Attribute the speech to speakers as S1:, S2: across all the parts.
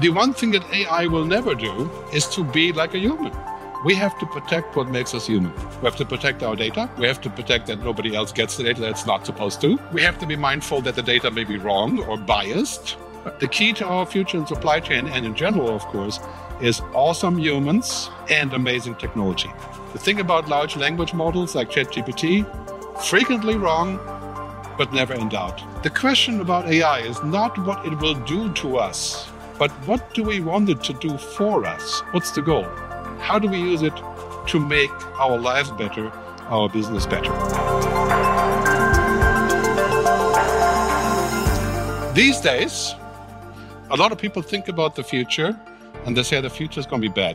S1: The one thing that AI will never do is to be like a human. We have to protect what makes us human. We have to protect our data. We have to protect that nobody else gets the data that's not supposed to. We have to be mindful that the data may be wrong or biased. The key to our future in supply chain and in general, of course, is awesome humans and amazing technology. The thing about large language models like ChatGPT, frequently wrong, but never in doubt. The question about AI is not what it will do to us, but what do we want it to do for us? What's the goal? How do we use it to make our lives better, our business better? These days, a lot of people think about the future and they say the future is going to be bad.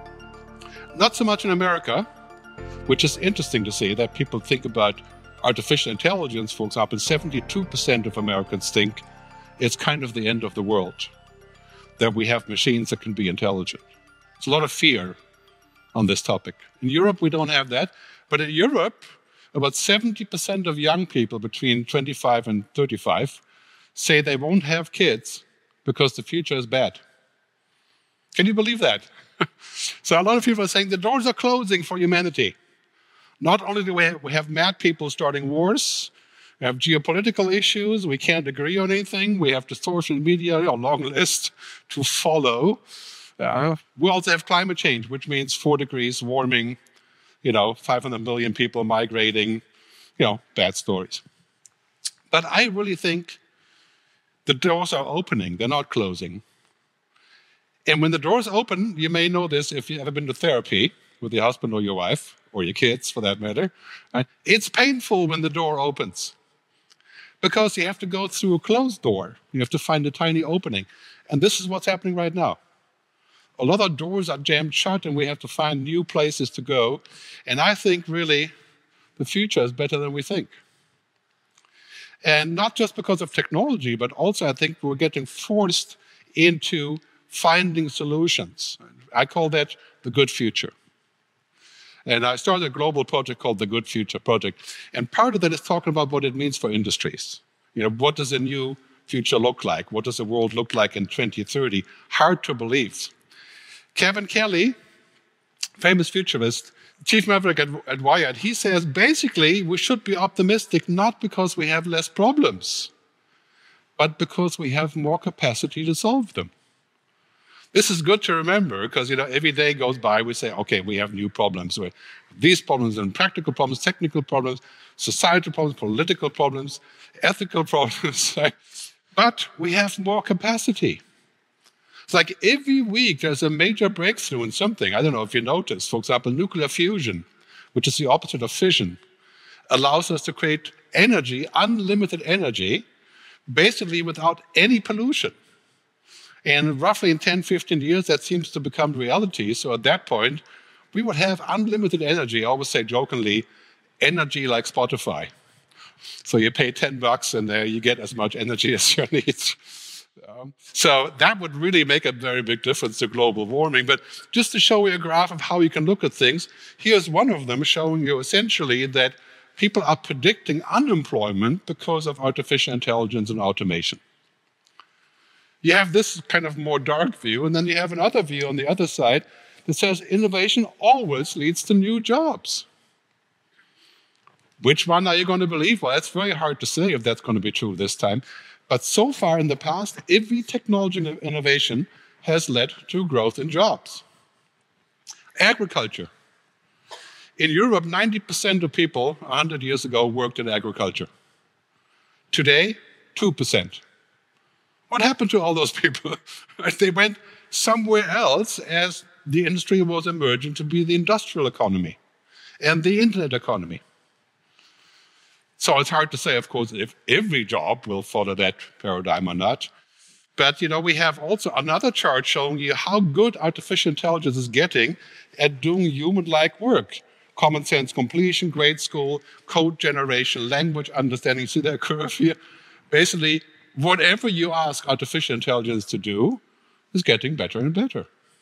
S1: Not so much in America, which is interesting to see that people think about artificial intelligence, for example. 72% of Americans think it's kind of the end of the world, that we have machines that can be intelligent. There's a lot of fear on this topic. In Europe, we don't have that. But in Europe, about 70% of young people between 25 and 35 say they won't have kids because the future is bad. Can you believe that? So a lot of people are saying the doors are closing for humanity. Not only do we have mad people starting wars, we have geopolitical issues, we can't agree on anything, we have the social media, a long list to follow. We also have climate change, which means 4 degrees warming, 500 million people migrating, bad stories. But I really think the doors are opening, they're not closing. And when the doors open, you may know this if you've ever been to therapy with your husband or your wife, or your kids for that matter. It's painful when the door opens because you have to go through a closed door. You have to find a tiny opening. And this is what's happening right now. A lot of doors are jammed shut and we have to find new places to go. And I think really the future is better than we think. And not just because of technology, but also I think we're getting forced into finding solutions. I call that the good future. And I started a global project called the Good Future Project. And part of that is talking about what it means for industries. What does a new future look like? What does the world look like in 2030? Hard to believe. Kevin Kelly, famous futurist, chief maverick at Wired, he says basically we should be optimistic not because we have less problems, but because we have more capacity to solve them. This is good to remember because, every day goes by, we say, okay, we have new problems. These problems and practical problems, technical problems, societal problems, political problems, ethical problems. But we have more capacity. It's like every week there's a major breakthrough in something. I don't know if you noticed. For example, nuclear fusion, which is the opposite of fission, allows us to create energy, unlimited energy, basically without any pollution. And roughly in 10, 15 years, that seems to become reality. So at that point, we would have unlimited energy. I always say jokingly, energy like Spotify. So you pay $10 and you get as much energy as you need. So that would really make a very big difference to global warming. But just to show you a graph of how you can look at things, here's one of them showing you essentially that people are predicting unemployment because of artificial intelligence and automation. You have this kind of more dark view, and then you have another view on the other side that says innovation always leads to new jobs. Which one are you going to believe? Well, it's very hard to say if that's going to be true this time. But so far in the past, every technology innovation has led to growth in jobs. Agriculture. In Europe, 90% of people 100 years ago worked in agriculture. Today, 2%. What happened to all those people? They went somewhere else as the industry was emerging to be the industrial economy and the internet economy. So it's hard to say, of course, if every job will follow that paradigm or not. But, we have also another chart showing you how good artificial intelligence is getting at doing human-like work. Common sense completion, grade school, code generation, language understanding. See that curve here? Basically, whatever you ask artificial intelligence to do is getting better and better.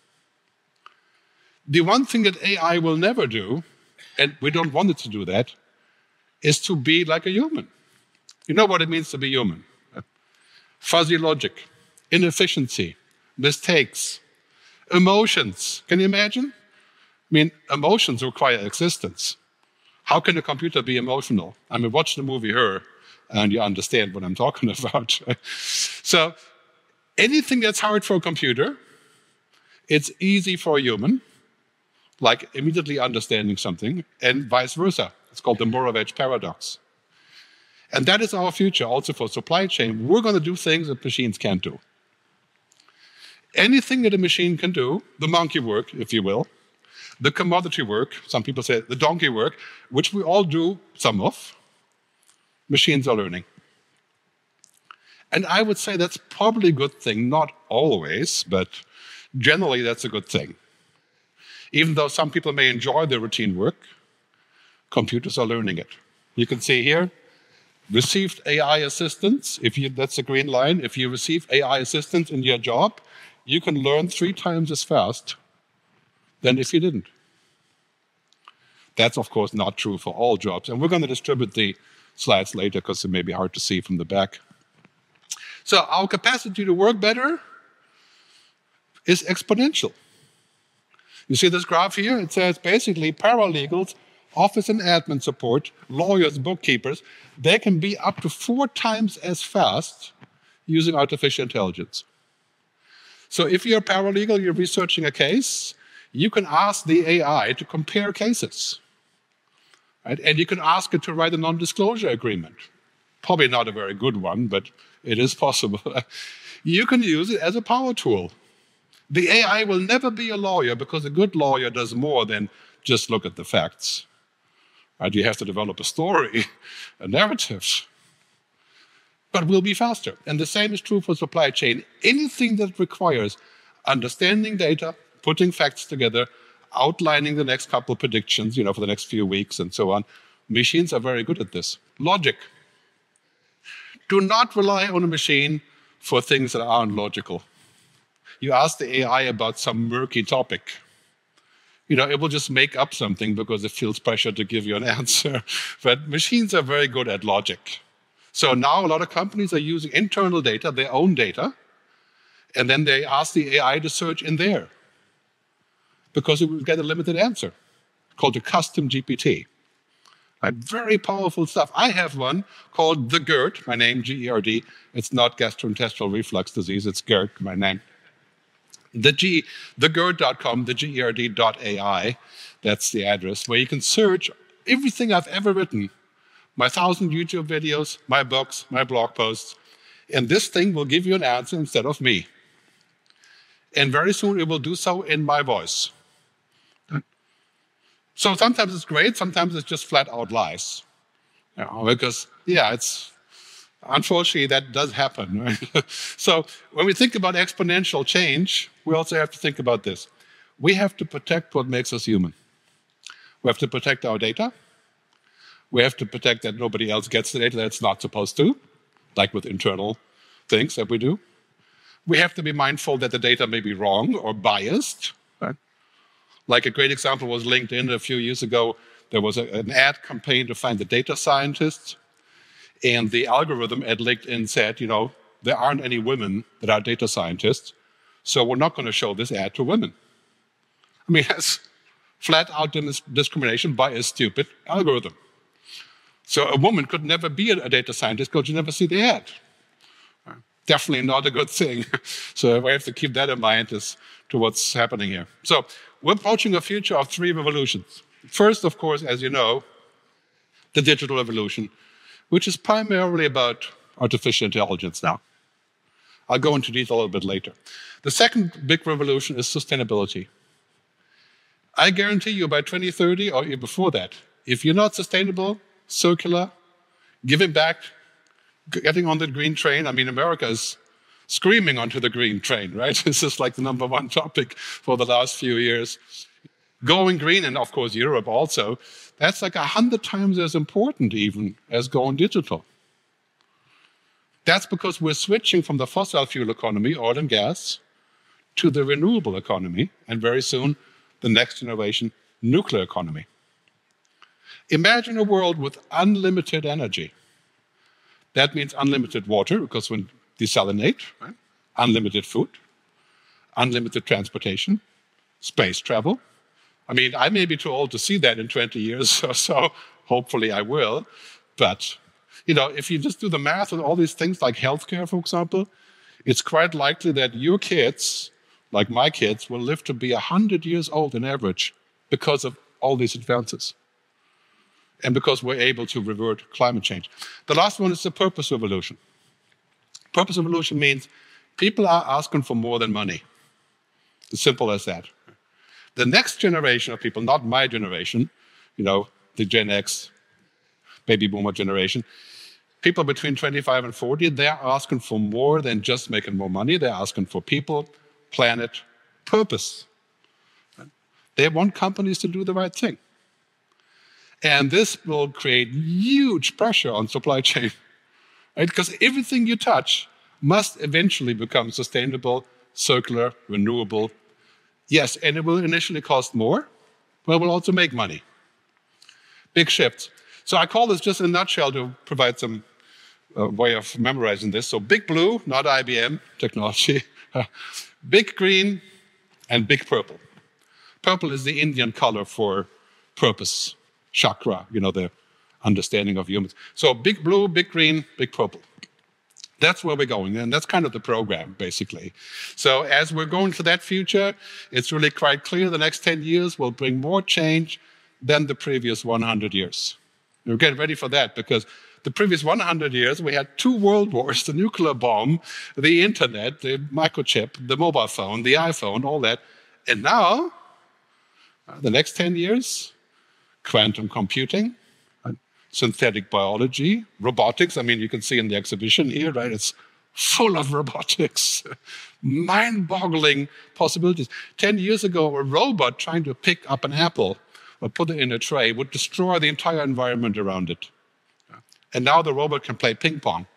S1: The one thing that AI will never do, and we don't want it to do that, is to be like a human. You know what it means to be human? Fuzzy logic, inefficiency, mistakes, emotions. Can you imagine? I mean, emotions require existence. How can a computer be emotional? I mean, watch the movie Her, and you understand what I'm talking about. So anything that's hard for a computer, it's easy for a human, like immediately understanding something, and vice versa. It's called the Moravec paradox. And that is our future also for supply chain. We're going to do things that machines can't do. Anything that a machine can do, the monkey work, if you will, the commodity work, some people say the donkey work, which we all do some of, machines are learning. And I would say that's probably a good thing, not always, but generally that's a good thing. Even though some people may enjoy the routine work, computers are learning it. You can see here, received AI assistance, that's a green line. If you receive AI assistance in your job, you can learn 3 times as fast than if you didn't. That's, of course, not true for all jobs. And we're going to distribute the slides later because it may be hard to see from the back. So our capacity to work better is exponential. You see this graph here? It says basically paralegals, office and admin support, lawyers, bookkeepers, they can be up to 4 times as fast using artificial intelligence. So if you're a paralegal, you're researching a case, you can ask the AI to compare cases. Right? And you can ask it to write a non-disclosure agreement. Probably not a very good one, but it is possible. You can use it as a power tool. The AI will never be a lawyer because a good lawyer does more than just look at the facts. Right? You have to develop a story, a narrative. But we'll be faster. And the same is true for supply chain. Anything that requires understanding data, putting facts together, outlining the next couple of predictions, for the next few weeks and so on, machines are very good at this. Logic. Do not rely on a machine for things that aren't logical. You ask the AI about some murky topic. It will just make up something because it feels pressure to give you an answer. But machines are very good at logic. So now a lot of companies are using internal data, their own data, and then they ask the AI to search in there because it will get a limited answer called a custom GPT. Very powerful stuff. I have one called the GERD, my name, G-E-R-D. It's not gastrointestinal reflux disease, it's GERD, my name. TheGERD.com, the GERD.ai, that's the address, where you can search everything I've ever written, my 1,000 YouTube videos, my books, my blog posts, and this thing will give you an answer instead of me. And very soon it will do so in my voice. So sometimes it's great, sometimes it's just flat out lies. Because, it's unfortunately that does happen. Right? So when we think about exponential change, we also have to think about this. We have to protect what makes us human. We have to protect our data. We have to protect that nobody else gets the data that's not supposed to, like with internal things that we do. We have to be mindful that the data may be wrong or biased. Right? Like a great example was LinkedIn a few years ago. There was an ad campaign to find the data scientists. And the algorithm at LinkedIn said, there aren't any women that are data scientists, so we're not going to show this ad to women. I mean, that's flat out discrimination by a stupid algorithm. So a woman could never be a data scientist because you never see the ad. Definitely not a good thing. So we have to keep that in mind as to what's happening here. So we're approaching a future of 3 revolutions. First, of course, as you know, the digital revolution, which is primarily about artificial intelligence now. I'll go into detail a little bit later. The second big revolution is sustainability. I guarantee you by 2030 or even before that, if you're not sustainable, circular, giving back, getting on the green train, America is screaming onto the green train, right? This is like the #1 topic for the last few years. Going green, and of course Europe also, that's like 100 times as important even as going digital. That's because we're switching from the fossil fuel economy, oil and gas, to the renewable economy, and very soon the next generation, nuclear economy. Imagine a world with unlimited energy. That means unlimited water, because we desalinate, right? Unlimited food, unlimited transportation, space travel. I mean, I may be too old to see that in 20 years or so. Hopefully I will. But, if you just do the math on all these things like healthcare, for example, it's quite likely that your kids, like my kids, will live to be 100 years old on average because of all these advances and because we're able to revert climate change. The last one is the purpose revolution. Purpose revolution means people are asking for more than money. As simple as that. The next generation of people, not my generation, the Gen X, baby boomer generation, people between 25 and 40, they're asking for more than just making more money. They're asking for people, planet, purpose. They want companies to do the right thing. And this will create huge pressure on supply chain, right? Because everything you touch must eventually become sustainable, circular, renewable. Yes, and it will initially cost more, but it will also make money. Big shifts. So I call this just in a nutshell to provide some way of memorizing this. So big blue, not IBM technology, big green, and big purple. Purple is the Indian color for purpose, chakra, the understanding of humans. So big blue, big green, big purple. That's where we're going, and that's kind of the program, basically. So as we're going to that future, it's really quite clear the next 10 years will bring more change than the previous 100 years. We're getting ready for that, because the previous 100 years, we had 2 world wars, the nuclear bomb, the internet, the microchip, the mobile phone, the iPhone, all that. And now, the next 10 years, quantum computing, synthetic biology, robotics. I mean, you can see in the exhibition here, right? It's full of robotics, mind-boggling possibilities. 10 years ago, a robot trying to pick up an apple or put it in a tray would destroy the entire environment around it. And now the robot can play ping pong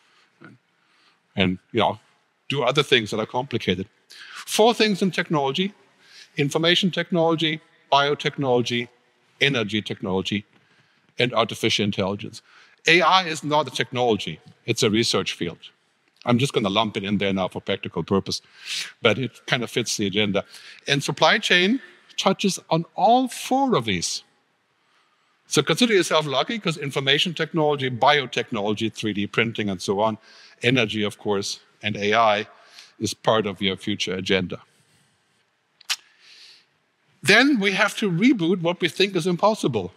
S1: and do other things that are complicated. 4 things in technology: information technology, biotechnology, energy technology, and artificial intelligence. AI is not a technology, it's a research field. I'm just going to lump it in there now for practical purpose, but it kind of fits the agenda. And supply chain touches on all 4 of these. So consider yourself lucky, because information technology, biotechnology, 3D printing, and so on, energy, of course, and AI is part of your future agenda. Then we have to reboot what we think is impossible.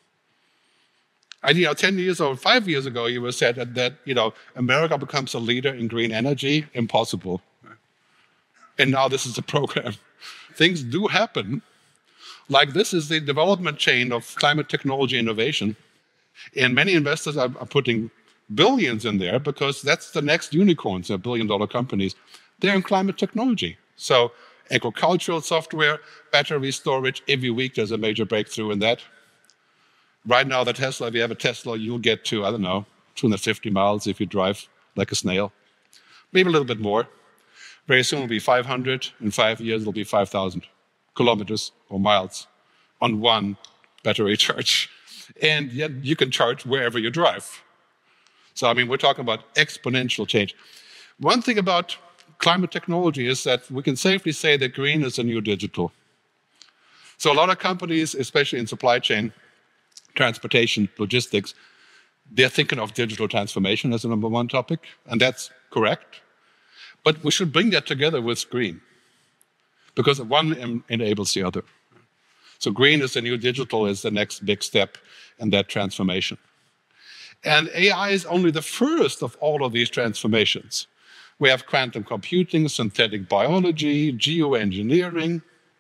S1: 10 years or 5 years ago, you were said that America becomes a leader in green energy. Impossible. And now this is the program. Things do happen. Like this is the development chain of climate technology innovation. And many investors are putting billions in there because that's the next unicorns, the billion-dollar companies. They're in climate technology. So agricultural software, battery storage, every week there's a major breakthrough in that. Right now, the Tesla, if you have a Tesla, you'll get to, 250 miles if you drive like a snail. Maybe a little bit more. Very soon it'll be 500. In 5 years, it'll be 5,000 kilometers or miles on one battery charge. And yet you can charge wherever you drive. So, we're talking about exponential change. One thing about climate technology is that we can safely say that green is the new digital. So a lot of companies, especially in supply chain, transportation, logistics, they're thinking of digital transformation as the number 1 topic, and that's correct. But we should bring that together with green, because one enables the other. So green is the new digital, is the next big step in that transformation. And AI is only the first of all of these transformations. We have quantum computing, synthetic biology, geoengineering,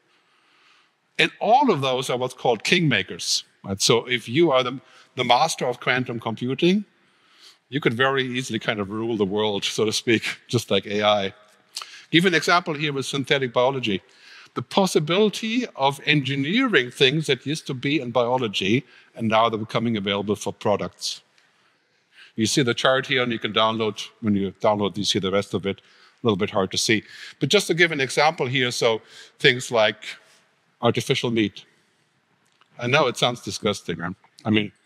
S1: and all of those are what's called kingmakers. Right? So if you are the master of quantum computing, you could very easily kind of rule the world, so to speak, just like AI. Give an example here with synthetic biology. The possibility of engineering things that used to be in biology, and now they're becoming available for products. You see the chart here, and you can download, when you download, you see the rest of it, a little bit hard to see. But just to give an example here, so things like artificial meat. I know it sounds disgusting.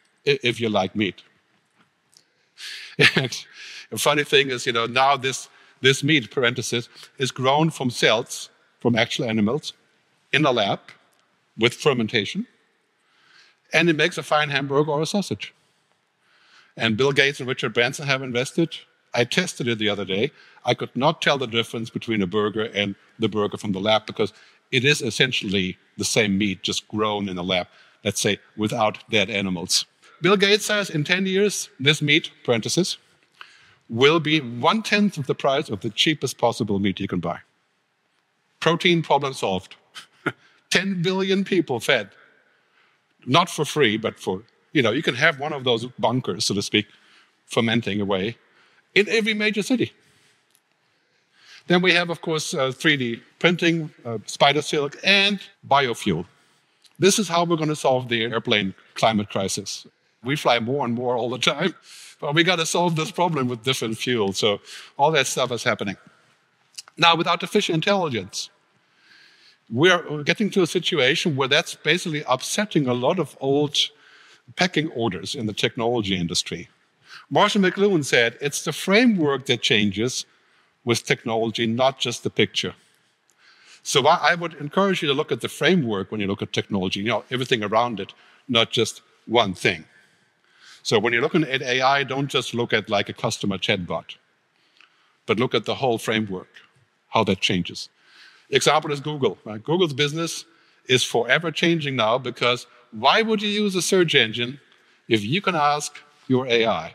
S1: If you like meat. And the funny thing is, now this This meat, parenthesis, is grown from cells from actual animals in a lab with fermentation, and it makes a fine hamburger or a sausage. And Bill Gates and Richard Branson have invested. I tested it the other day. I could not tell the difference between a burger and the burger from the lab because it is essentially the same meat, just grown in a lab, let's say, without dead animals. Bill Gates says in 10 years, this meat, parenthesis, will be 1/10 of the price of the cheapest possible meat you can buy. Protein problem solved. 10 billion people fed. Not for free, but for, you can have one of those bunkers, so to speak, fermenting away in every major city. Then we have, of course, 3D printing, spider silk, and biofuel. This is how we're going to solve the airplane climate crisis. We fly more and more all the time, but we got to solve this problem with different fuels. So all that stuff is happening. Now, with artificial intelligence, we're getting to a situation where that's basically upsetting a lot of old pecking orders in the technology industry. Marshall McLuhan said, it's the framework that changes with technology, not just the picture. So I would encourage you to look at the framework when you look at technology, everything around it, not just one thing. So when you're looking at AI, don't just look at like a customer chatbot, but look at the whole framework, how that changes. Example is Google. Right? Google's business is forever changing now because why would you use a search engine if you can ask your AI?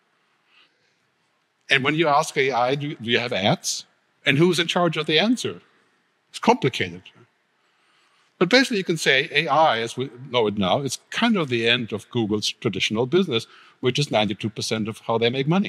S1: And when you ask AI, do you have ads? And who's in charge of the answer? It's complicated. But basically you can say AI, as we know it now, is kind of the end of Google's traditional business, which is 92% of how they make money.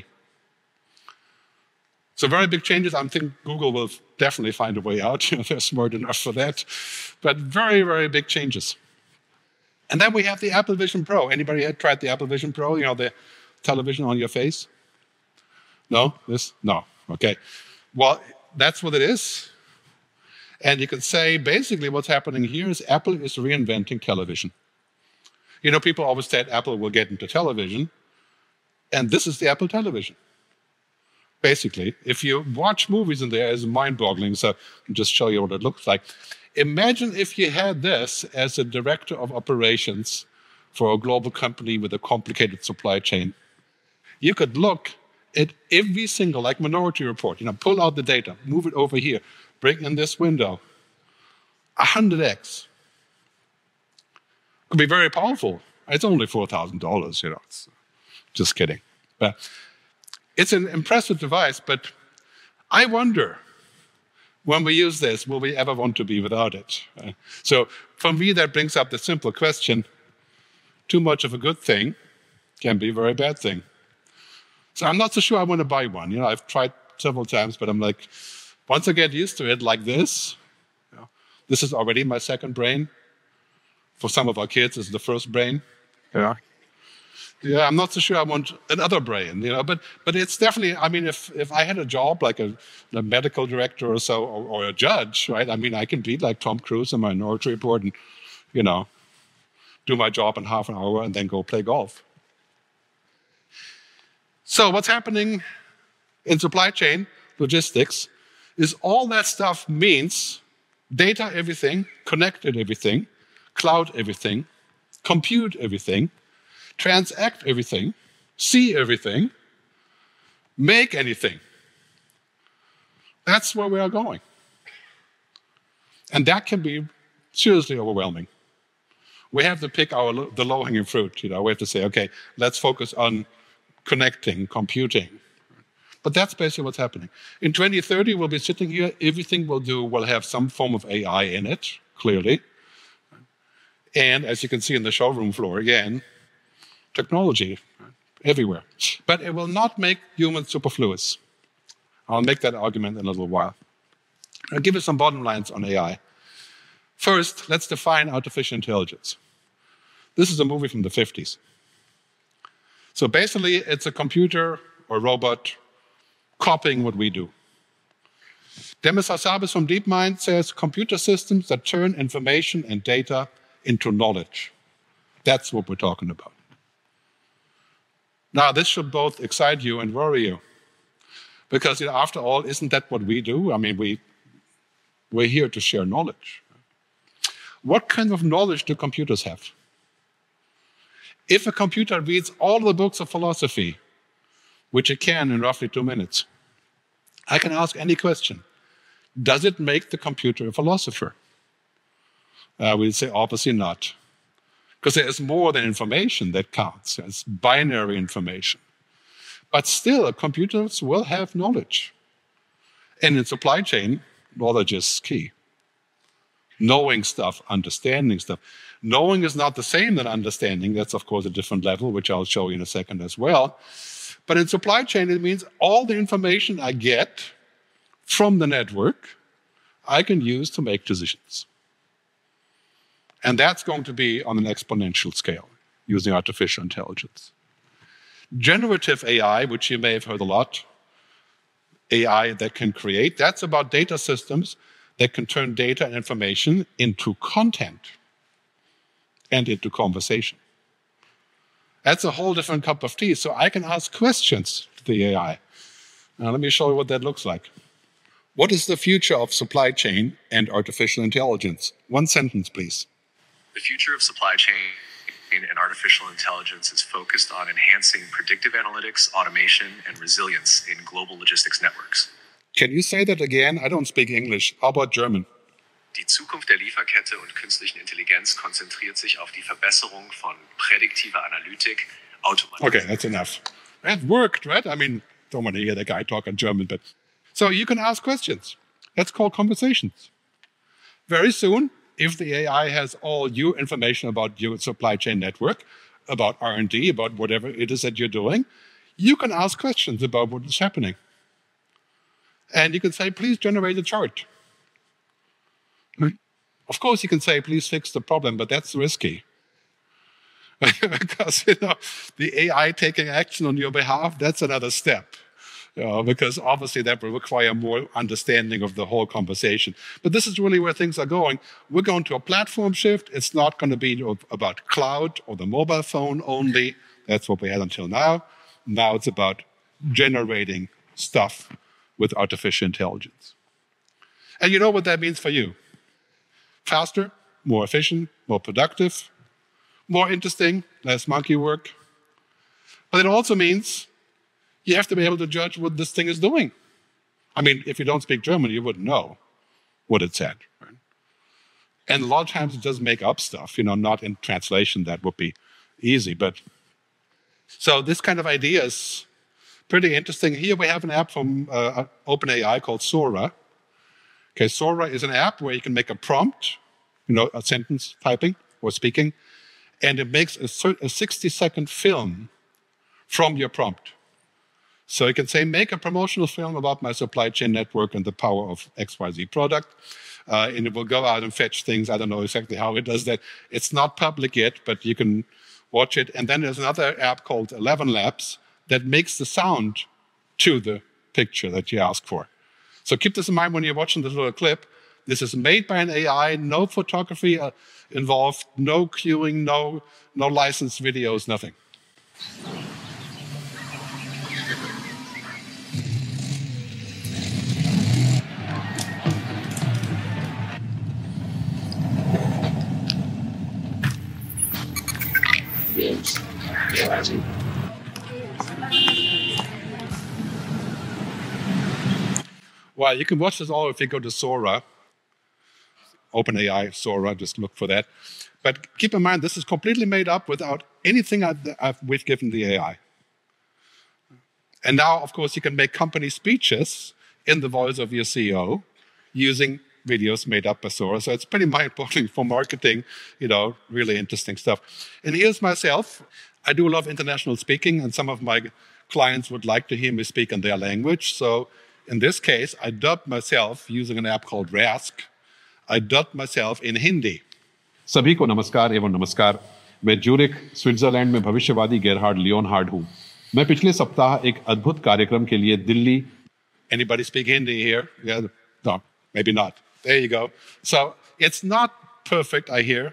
S1: So very big changes. I think Google will definitely find a way out. They're smart enough for that. But very, very big changes. And then we have the Apple Vision Pro. Anybody had tried the Apple Vision Pro? The television on your face? No? This? No. Okay. Well, that's what it is. And you can say basically what's happening here is Apple is reinventing television. People always said Apple will get into television, and this is the Apple television. Basically, if you watch movies in there, it's mind-boggling. So I'll just show you what it looks like. Imagine if you had this as a director of operations for a global company with a complicated supply chain. You could look at every single, like Minority Report, pull out the data, move it over here, bring in this window, 100x. Could be very powerful. It's only $4,000, just kidding. But it's an impressive device, but I wonder, when we use this, will we ever want to be without it? So for me, that brings up the simple question, too much of a good thing can be a very bad thing. So I'm not so sure I want to buy one. I've tried several times, but I'm like, once I get used to it like this, this is already my second brain. For some of our kids, it's the first brain. Yeah, I'm not so sure I want another brain, but it's definitely, if I had a job like a medical director or so, or a judge, right? I can be like Tom Cruise in Minority Report and, do my job in half an hour and then go play golf. So what's happening in supply chain logistics is all that stuff means data everything, connected everything, cloud everything, compute everything, transact everything, see everything, make anything. That's where we are going. And that can be seriously overwhelming. We have to pick the low-hanging fruit. We have to say, okay, let's focus on connecting, computing. But that's basically what's happening. In 2030, we'll be sitting here, everything we'll do will have some form of AI in it, clearly. And as you can see in the showroom floor, again, technology everywhere. But it will not make humans superfluous. I'll make that argument in a little while. I'll give you some bottom lines on AI. First, let's define artificial intelligence. This is a movie from the 50s. So basically, it's a computer or robot copying what we do. Demis Hassabis from DeepMind says computer systems that turn information and data into knowledge. That's what we're talking about. Now, this should both excite you and worry you. Because after all, isn't that what we do? I mean, we're here to share knowledge. What kind of knowledge do computers have? If a computer reads all the books of philosophy, which it can in roughly 2 minutes, I can ask any question. Does it make the computer a philosopher? We'd say obviously not. Because there is more than information that counts. It's binary information. But still, computers will have knowledge. And in supply chain, knowledge is key. Knowing stuff, understanding stuff. Knowing is not the same as understanding. That's, of course, a different level, which I'll show you in a second as well. But in supply chain, it means all the information I get from the network, I can use to make decisions. And that's going to be on an exponential scale, using artificial intelligence. Generative AI, which you may have heard a lot, AI that can create, that's about data systems that can turn data and information into content and into conversation. That's a whole different cup of tea. So I can ask questions to the AI. Now let me show you what that looks like. What is the future of supply chain and artificial intelligence? One sentence, please.
S2: The future of supply chain and artificial intelligence is focused on enhancing predictive analytics, automation, and resilience in global logistics networks.
S1: Can you say that again? I don't speak English. How about German?
S2: Die Zukunft der Lieferkette und künstlichen Intelligenz konzentriert sich auf die Verbesserung von prädiktiver Analytik, Automatisierung.
S1: Okay, that's enough. That worked, right? I mean, don't want to hear the guy talk in German, but so you can ask questions. That's called conversations. Very soon, if the AI has all your information about your supply chain network, about R&D, about whatever it is that you're doing, you can ask questions about what is happening. And you can say, please generate a chart. Of course, you can say, please fix the problem, but that's risky. Because the AI taking action on your behalf, that's another step. Because obviously that will require more understanding of the whole conversation. But this is really where things are going. We're going to a platform shift. It's not going to be about cloud or the mobile phone only. That's what we had until now. Now it's about generating stuff with artificial intelligence. And you know what that means for you? Faster, more efficient, more productive, more interesting, less monkey work. But it also means you have to be able to judge what this thing is doing. I mean, if you don't speak German, you wouldn't know what it said. Right? And a lot of times it does make up stuff, not in translation. That would be easy. But so this kind of idea is pretty interesting. Here we have an app from OpenAI called Sora. Okay, Sora is an app where you can make a prompt, a sentence typing or speaking, and it makes a 60-second film from your prompt. So you can say, make a promotional film about my supply chain network and the power of XYZ product. And it will go out and fetch things. I don't know exactly how it does that. It's not public yet, but you can watch it. And then there's another app called 11 Labs that makes the sound to the picture that you ask for. So keep this in mind when you're watching this little clip. This is made by an AI, no photography involved, no cueing, no licensed videos, nothing. Well, you can watch this all if you go to Sora. OpenAI, Sora, just look for that. But keep in mind, this is completely made up without anything we've given the AI. And now, of course, you can make company speeches in the voice of your CEO using videos made up by Sora. So it's pretty mind-boggling for marketing, really interesting stuff. And here's myself. I do a lot of international speaking, and some of my clients would like to hear me speak in their language. So in this case, I dubbed myself using an app called Rask. I dubbed myself in Hindi.
S3: सभी को नमस्कार एवं नमस्कार। मैं Zurich, Switzerland में भविष्यवादी Gerhard Leonhard हूँ। मैं पिछले सप्ताह एक अद्भुत कार्यक्रम के लिए Delhi.
S1: Anybody speak Hindi here? Yeah, no, maybe not. There you go. So it's not perfect, I hear,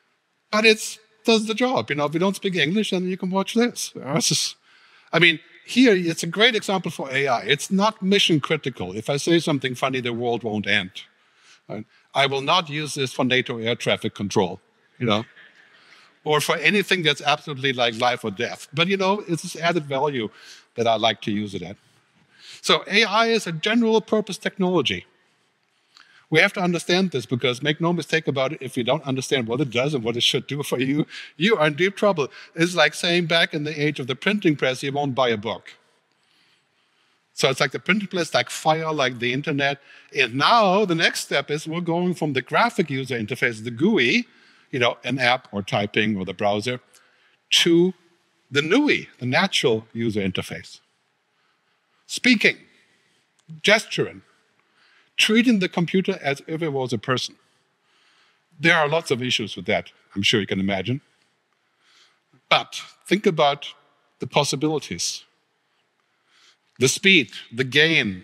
S1: but it does the job. If you don't speak English, then you can watch this. here, it's a great example for AI. It's not mission critical. If I say something funny, the world won't end. Right? I will not use this for NATO air traffic control, or for anything that's absolutely like life or death. But, it's this added value that I like to use it at. So AI is a general purpose technology. We have to understand this, because make no mistake about it, if you don't understand what it does and what it should do for you, you are in deep trouble. It's like saying back in the age of the printing press, you won't buy a book. So it's like the printing press, like fire, like the internet. And now the next step is we're going from the graphic user interface, the GUI, an app or typing or the browser, to the NUI, the natural user interface. Speaking, gesturing, treating the computer as if it was a person. There are lots of issues with that, I'm sure you can imagine. But think about the possibilities, the speed, the gain.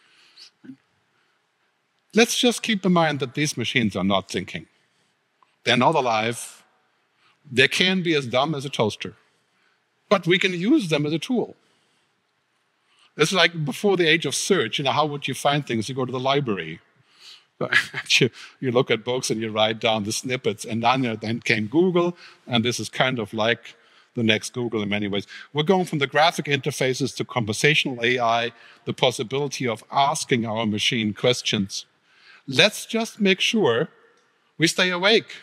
S1: Let's just keep in mind that these machines are not thinking. They're not alive. They can be as dumb as a toaster. But we can use them as a tool. It's like before the age of search, how would you find things? You go to the library. You look at books and you write down the snippets, and then came Google, and this is kind of like the next Google in many ways. We're going from the graphic interfaces to conversational AI, the possibility of asking our machine questions. Let's just make sure we stay awake.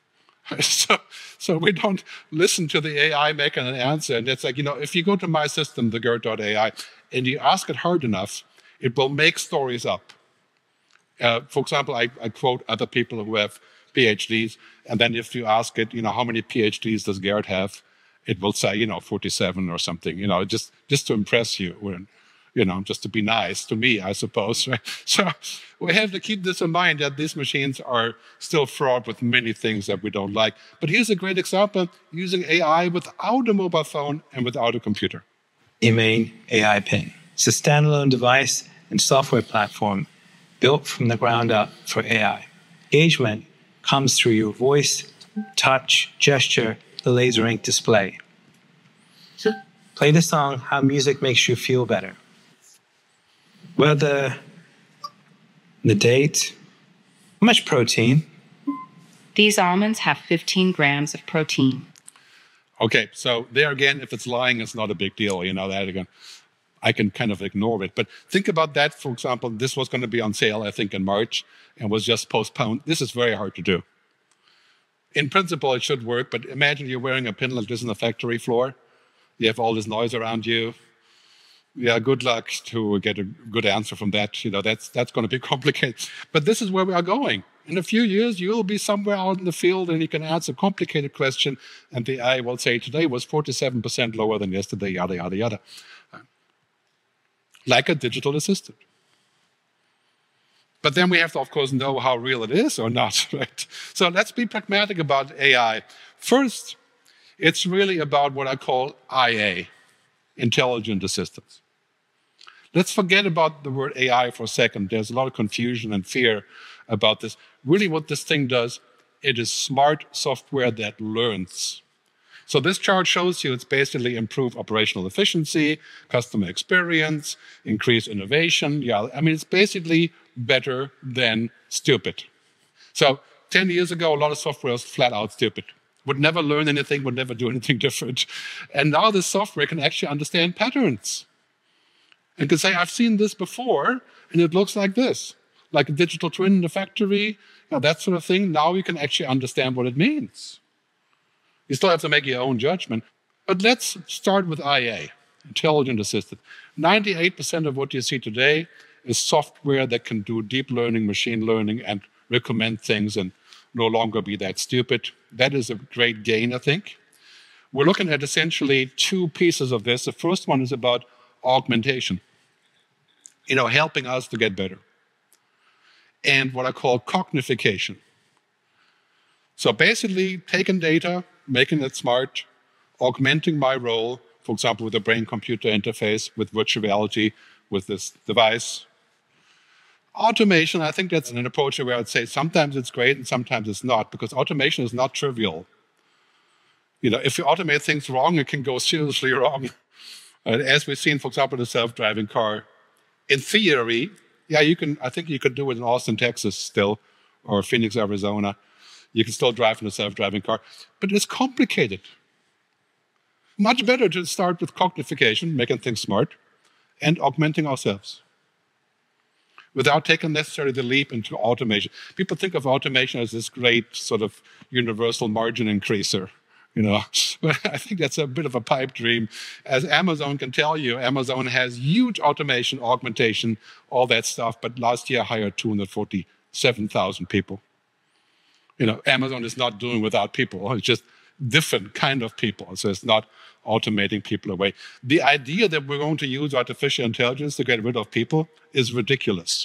S1: So we don't listen to the AI making an answer. And it's like, if you go to my system, the Gert.ai, and you ask it hard enough, it will make stories up. For example, I quote other people who have PhDs, and then if you ask it, how many PhDs does Gert have, it will say, 47 or something, just to impress you, or, just to be nice to me, I suppose. Right? So we have to keep this in mind, that these machines are still fraught with many things that we don't like. But here's a great example, using AI without a mobile phone and without a computer.
S4: eMain AI Pin. It's a standalone device and software platform built from the ground up for AI. Engagement comes through your voice, touch, gesture, the laser ink display. Play the song How Music Makes You Feel Better. Weather, the date, how much protein?
S5: These almonds have 15 grams of protein.
S1: Okay, so there again, if it's lying, it's not a big deal. That again, I can kind of ignore it. But think about that, for example, this was going to be on sale, I think, in March, and was just postponed. This is very hard to do. In principle, it should work, but imagine you're wearing a pin like this on the factory floor. You have all this noise around you. Yeah, good luck to get a good answer from that. That's going to be complicated. But this is where we are going. In a few years, you'll be somewhere out in the field and you can answer a complicated question, and the AI will say today was 47% lower than yesterday, yada, yada, yada. Like a digital assistant. But then we have to, of course, know how real it is or not, right? So let's be pragmatic about AI. First, it's really about what I call IA, intelligent assistance. Let's forget about the word AI for a second. There's a lot of confusion and fear about this. Really what this thing does, it is smart software that learns. So this chart shows you it's basically improve operational efficiency, customer experience, increase innovation. Yeah, it's basically better than stupid. So 10 years ago, a lot of software was flat out stupid. Would never learn anything, would never do anything different. And now this software can actually understand patterns. And can say, I've seen this before, and it looks like this. Like a digital twin in the factory, that sort of thing. Now you can actually understand what it means. You still have to make your own judgment. But let's start with IA, intelligent assistant. 98% of what you see today is software that can do deep learning, machine learning, and recommend things and no longer be that stupid. That is a great gain, I think. We're looking at essentially two pieces of this. The first one is about augmentation, helping us to get better. And what I call cognification. So basically taking data, making it smart, augmenting my role, for example, with a brain-computer interface, with virtual reality, with this device. Automation, I think that's an approach where I'd say sometimes it's great and sometimes it's not, because automation is not trivial. If you automate things wrong, it can go seriously wrong. As we've seen, for example, the self-driving car, in theory, yeah, I think you could do it in Austin, Texas still, or Phoenix, Arizona. You can still drive in a self-driving car, but it's complicated. Much better to start with cognification, making things smart, and augmenting ourselves without taking necessarily the leap into automation. People think of automation as this great sort of universal margin increaser, But I think that's a bit of a pipe dream. As Amazon can tell you, Amazon has huge automation, augmentation, all that stuff, but last year hired 247,000 people. Amazon is not doing without people. It's just different kind of people. So it's not automating people away. The idea that we're going to use artificial intelligence to get rid of people is ridiculous.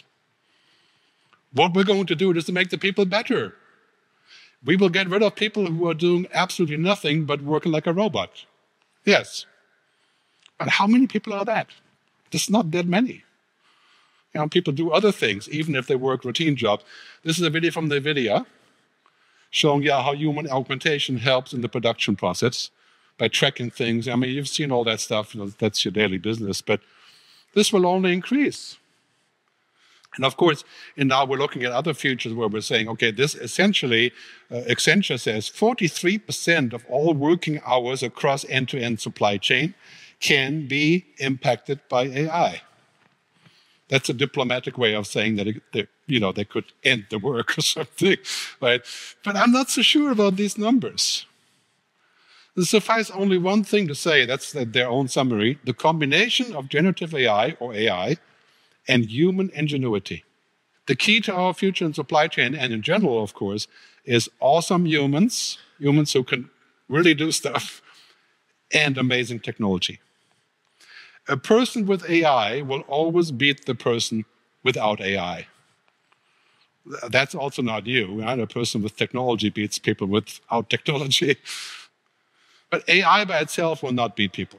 S1: What we're going to do is to make the people better. We will get rid of people who are doing absolutely nothing but working like a robot. Yes. But how many people are that? There's not that many. People do other things, even if they work routine jobs. This is a video from NVIDIA showing how human augmentation helps in the production process by tracking things. I mean, you've seen all that stuff. That's your daily business. But this will only increase. And of course, now we're looking at other futures where we're saying, okay, this essentially, Accenture says 43% of all working hours across end-to-end supply chain can be impacted by AI. That's a diplomatic way of saying that they could end the work or something, right? But I'm not so sure about these numbers. There suffice only one thing to say, that's their own summary: the combination of generative AI or AI and human ingenuity. The key to our future in supply chain, and in general, of course, is awesome humans who can really do stuff, and amazing technology. A person with AI will always beat the person without AI. That's also not you. A person with technology beats people without technology. But AI by itself will not beat people.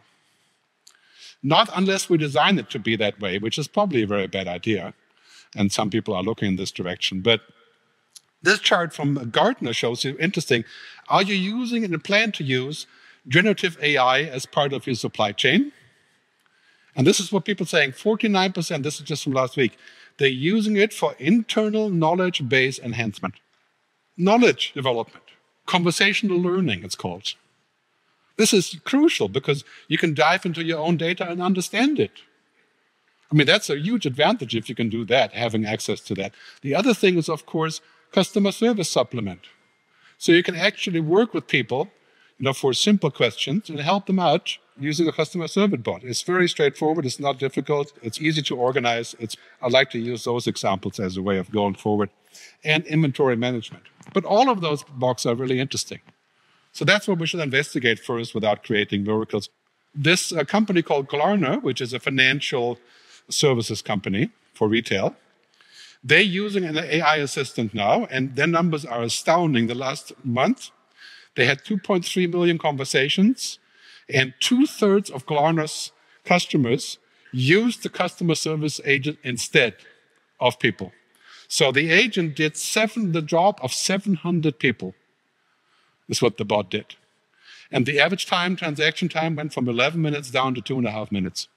S1: Not unless we design it to be that way, which is probably a very bad idea. And some people are looking in this direction. But this chart from Gartner shows you, interesting, are you using and plan to use generative AI as part of your supply chain? And this is what people are saying, 49%, this is just from last week, they're using it for internal knowledge base enhancement. Knowledge development, conversational learning, it's called. This is crucial because you can dive into your own data and understand it. I mean, that's a huge advantage if you can do that, having access to that. The other thing is, of course, customer service supplement. So you can actually work with people, for simple questions and help them out using a customer service bot. It's very straightforward. It's not difficult. It's easy to organize. I like to use those examples as a way of going forward. And inventory management. But all of those boxes are really interesting. So that's what we should investigate first without creating miracles. This company called Klarna, which is a financial services company for retail, they're using an AI assistant now, and their numbers are astounding. The last month, they had 2.3 million conversations, and 2/3 of Klarna's customers used the customer service agent instead of people. So the agent did the job of 700 people, is what the bot did. And the average transaction time went from 11 minutes down to 2.5 minutes.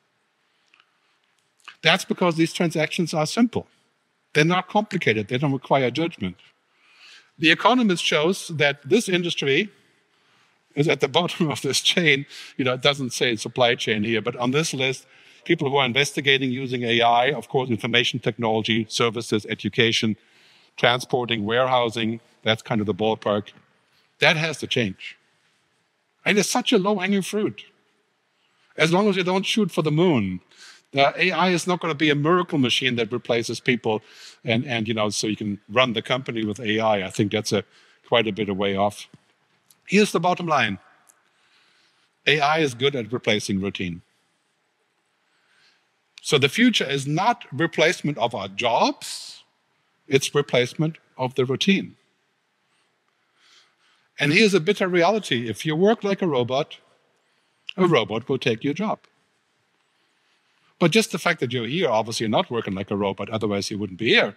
S1: That's because these transactions are simple. They're not complicated. They don't require judgment. The Economist shows that this industry is at the bottom of this chain. It doesn't say supply chain here, but on this list, people who are investigating using AI, of course, information technology, services, education, transporting, warehousing, that's kind of the ballpark. That has to change. And it's such a low-hanging fruit. As long as you don't shoot for the moon, AI is not going to be a miracle machine that replaces people and so you can run the company with AI. I think that's quite a bit of way off. Here's the bottom line. AI is good at replacing routine. So the future is not replacement of our jobs, it's replacement of the routine. And here's a bitter reality. If you work like a robot will take your job. But just the fact that you're here, obviously you're not working like a robot, otherwise you wouldn't be here.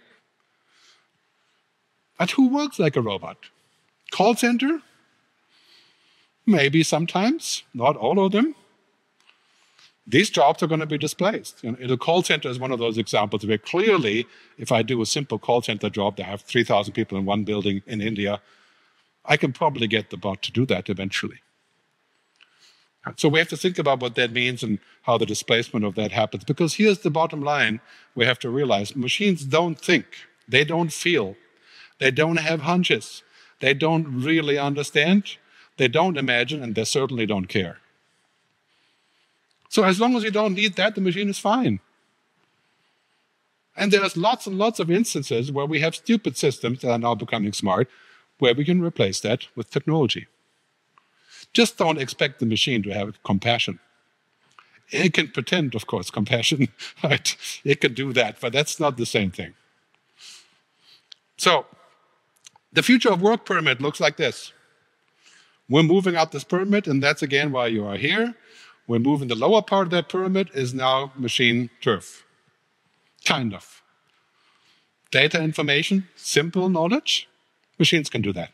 S1: But who works like a robot? Call center? Maybe sometimes, not all of them. these jobs are going to be displaced. The call center is one of those examples where clearly, if I do a simple call center job that have 3,000 people in one building in India, I can probably get the bot to do that eventually. So we have to think about what that means and how the displacement of that happens. Because here's the bottom line we have to realize. Machines don't think. They don't feel. They don't have hunches. They don't really understand. They don't imagine, and they certainly don't care. So as long as you don't need that, the machine is fine. And there's lots and lots of instances where we have stupid systems that are now becoming smart, where we can replace that with technology. Just don't expect the machine to have compassion. It can pretend, of course, compassion, right? It can do that, but that's not the same thing. So, the future of work pyramid looks like this. We're moving up this pyramid, and that's again why you are here. We're moving the lower part of that pyramid is now machine turf. Kind of. Data information, simple knowledge, machines can do that.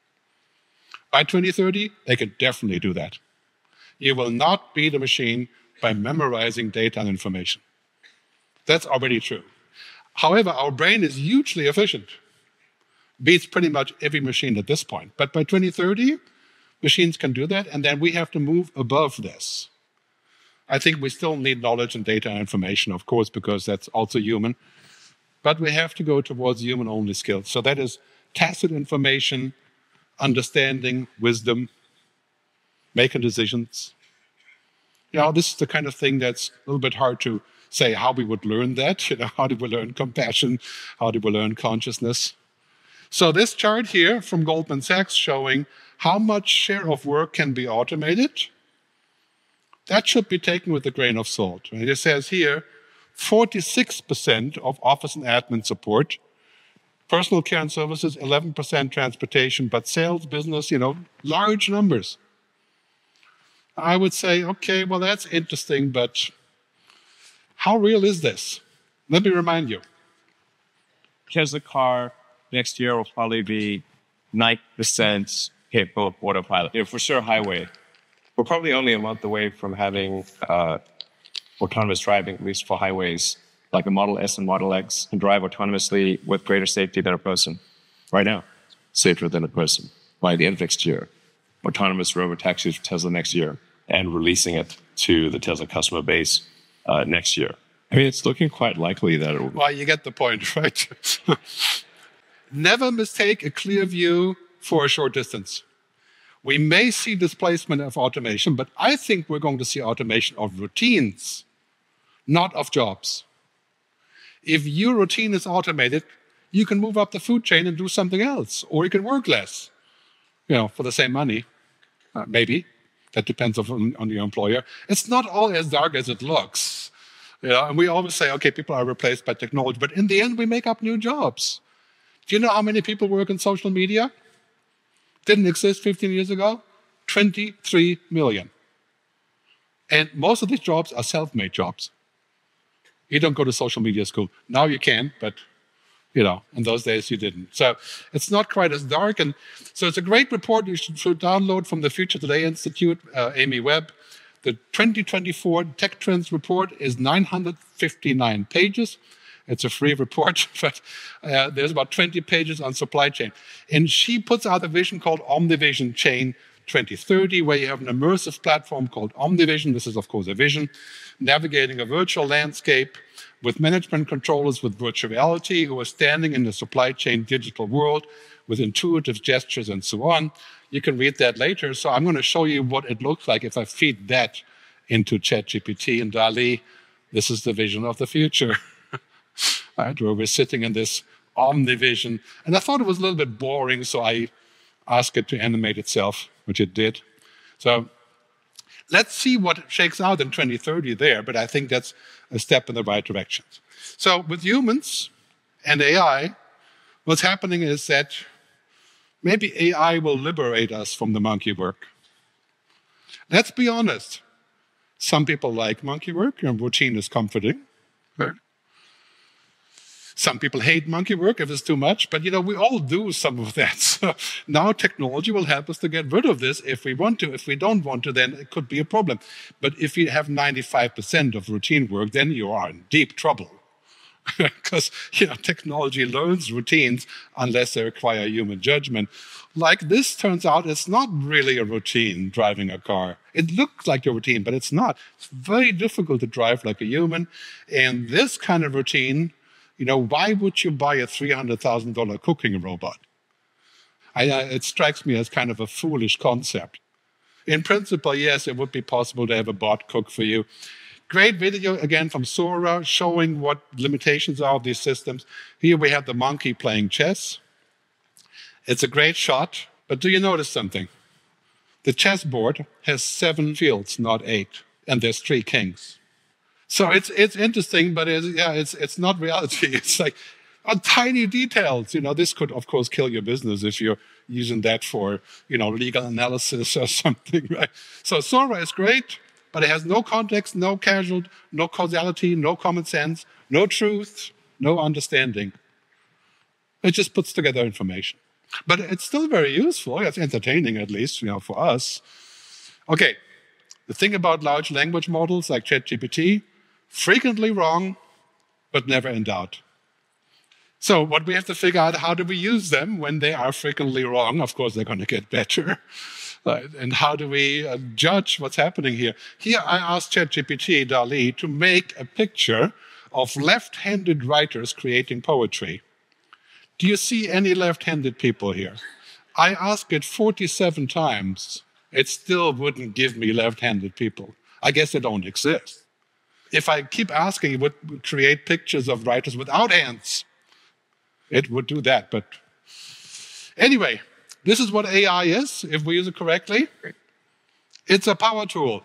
S1: By 2030, they can definitely do that. You will not beat a machine by memorizing data and information. That's already true. However, our brain is hugely efficient. Beats pretty much every machine at this point. But by 2030, machines can do that, and then we have to move above this. I think we still need knowledge and data and information, of course, because that's also human. But we have to go towards human-only skills. So that is tacit information, understanding, wisdom, making decisions. This is the kind of thing that's a little bit hard to say how we would learn that. How do we learn compassion? How do we learn consciousness? So this chart here from Goldman Sachs showing how much share of work can be automated, that should be taken with a grain of salt. And it says here, 46% of office and admin support, personal care and services, 11% transportation, but sales, business, large numbers. I would say, okay, well, that's interesting, but how real is this? Let me remind you.
S6: Tesla car next year will probably be 90% capable of autopilot. For sure, highway. We're probably only a month away from having autonomous driving, at least for highways, like the Model S and Model X can drive autonomously with greater safety than a person. Right now, safer than a person. By the end of next year, autonomous robotaxis for Tesla next year, and releasing it to the Tesla customer base next year. I mean, it's looking quite likely that it will.
S1: Well, you get the point, right? Never mistake a clear view for a short distance. We may see displacement of automation, but I think we're going to see automation of routines, not of jobs. If your routine is automated, you can move up the food chain and do something else, or you can work less, for the same money, maybe. That depends on your employer. It's not all as dark as it looks. And we always say, okay, people are replaced by technology, but in the end, we make up new jobs. Do you know how many people work in social media? Didn't exist 15 years ago? 23 million. And most of these jobs are self-made jobs. You don't go to social media school. Now you can, but in those days you didn't. So it's not quite as dark. And so it's a great report you should download from the Future Today Institute, Amy Webb. The 2024 Tech Trends report is 959 pages. It's a free report, but there's about 20 pages on supply chain. And she puts out a vision called OmniVision Chain 2030, where you have an immersive platform called OmniVision. This is, of course, a vision, navigating a virtual landscape with management controllers with virtual reality who are standing in the supply chain digital world with intuitive gestures and so on. You can read that later. So I'm going to show you what it looks like if I feed that into ChatGPT and DALL-E. This is the vision of the future. Right, where we're sitting in this OmniVision. And I thought it was a little bit boring, so I asked it to animate itself, which it did. So let's see what shakes out in 2030 there, but I think that's a step in the right direction. So with humans and AI, what's happening is that maybe AI will liberate us from the monkey work. Let's be honest. Some people like monkey work, and routine is comforting. Right? Some people hate monkey work if it's too much, but we all do some of that. So now technology will help us to get rid of this if we want to. If we don't want to, then it could be a problem. But if you have 95% of routine work, then you are in deep trouble. Because technology learns routines unless they require human judgment. Like this turns out it's not really a routine, driving a car. It looks like a routine, but it's not. It's very difficult to drive like a human. And this kind of routine, why would you buy a $300,000 cooking robot? It strikes me as kind of a foolish concept. In principle, yes, it would be possible to have a bot cook for you. Great video, again, from Sora, showing what limitations are of these systems. Here we have the monkey playing chess. It's a great shot, but do you notice something? The chessboard has 7 fields, not 8, and there's 3 kings. So it's interesting, but it's not reality. It's like tiny details. This could, of course, kill your business if you're using that for, legal analysis or something, right? So Sora is great, but it has no context, no causality, no common sense, no truth, no understanding. It just puts together information. But it's still very useful. It's entertaining, at least, for us. Okay, the thing about large language models like ChatGPT, frequently wrong, but never in doubt. So what we have to figure out, how do we use them when they are frequently wrong? Of course, they're going to get better. And how do we judge what's happening here? Here, I asked ChatGPT, DALL-E, to make a picture of left-handed writers creating poetry. Do you see any left-handed people here? I asked it 47 times. It still wouldn't give me left-handed people. I guess they don't exist. If I keep asking, it would create pictures of writers without hands. It would do that, but anyway, this is what AI is, if we use it correctly. It's a power tool.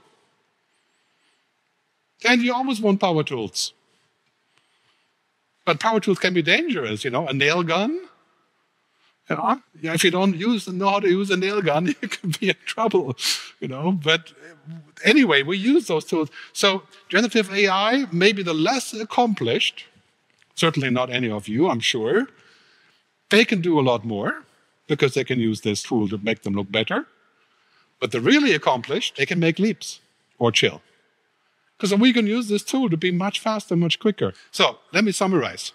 S1: And you always want power tools. But power tools can be dangerous, a nail gun. If you don't know how to use a nail gun, you can be in trouble, But anyway, we use those tools. So generative AI may be the less accomplished, certainly not any of you, I'm sure. They can do a lot more because they can use this tool to make them look better. But the really accomplished, they can make leaps or chill. Because we can use this tool to be much faster, much quicker. So let me summarize.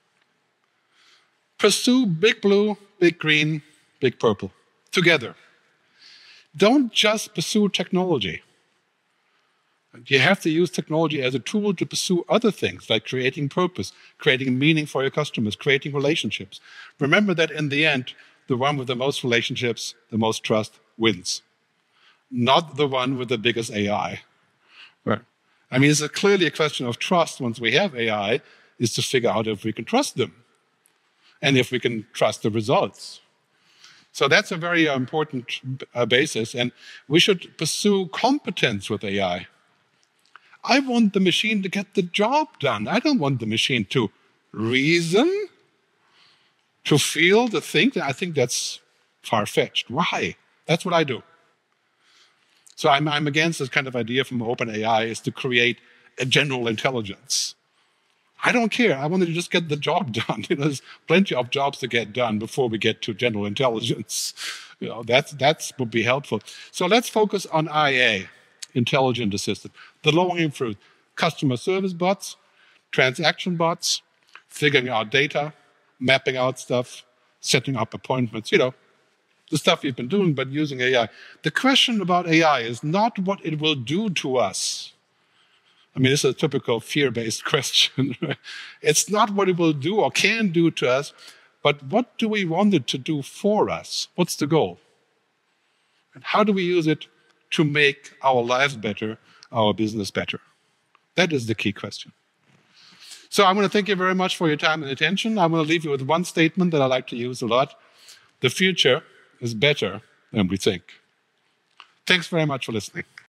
S1: Pursue big blue, big green, big purple together. Don't just pursue technology. You have to use technology as a tool to pursue other things, like creating purpose, creating meaning for your customers, creating relationships. Remember that in the end, the one with the most relationships, the most trust, wins. Not the one with the biggest AI. Right. It's clearly a question of trust once we have AI, is to figure out if we can trust them and if we can trust the results. So that's a very important basis, and we should pursue competence with AI. I want the machine to get the job done. I don't want the machine to reason, to feel, to think. I think that's far-fetched. Why? That's what I do. So I'm against this kind of idea from OpenAI is to create a general intelligence. I don't care. I want to just get the job done. There's plenty of jobs to get done before we get to general intelligence. That would be helpful. So let's focus on IA, intelligent assistant. The low-hanging fruit: customer service bots, transaction bots, figuring out data, mapping out stuff, setting up appointments. The stuff you've been doing, but using AI. The question about AI is not what it will do to us. This is a typical fear-based question. It's not what it will do or can do to us, but what do we want it to do for us? What's the goal? And how do we use it to make our lives better, our business better? That is the key question. So I want to thank you very much for your time and attention. I want to leave you with one statement that I like to use a lot. The future is better than we think. Thanks very much for listening.